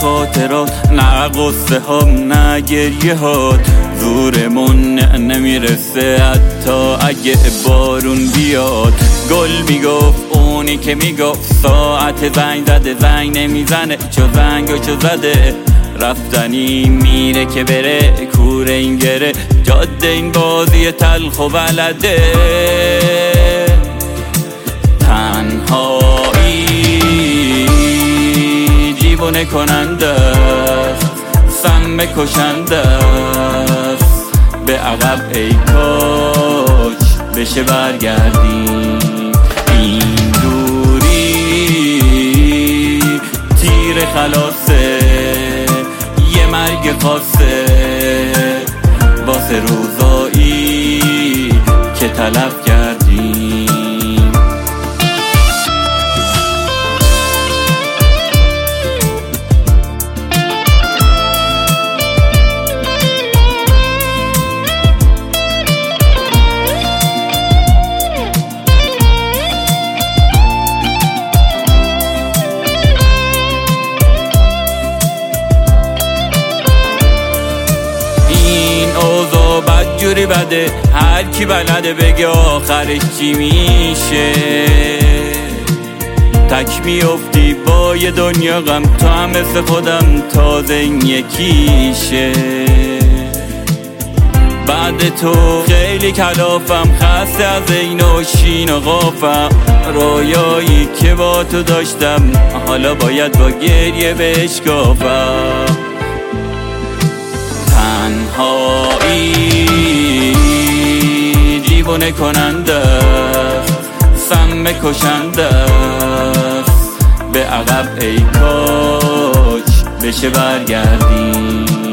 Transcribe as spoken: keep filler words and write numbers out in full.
خاطرات، نه قصه ها نه گریه هات. زورمون نمیرسه حتی اگه بارون بیاد. گل میگفت اونی که میگفت ساعت زنگ زده زنگ نمیزنه، چو زنگو چو زده رفتنی میره که بره. کوره این گره جاده این بازی تلخ و بلده. تنهایی دیوونه کننده است، سم کشنده است. به عقب ای کاج بشه برگردیم. این دوری تیر خلاصه، یه مرگ خاصه واسه روزایی که تلف کردیم. بدجوری بده، هر کی بلده بگه آخرش چی میشه. تک میافتی با یه دنیا غم، تو هم مثل خودم تازه این یکیشه. بعد تو خیلی کلافم، خسته از این و شین و غافم. رویایی که با تو داشتم حالا باید با گریه بشکافم. تنهایی دیوونه کننده است، سم کشنده است. به عقب ای کاج بشه برگردیم.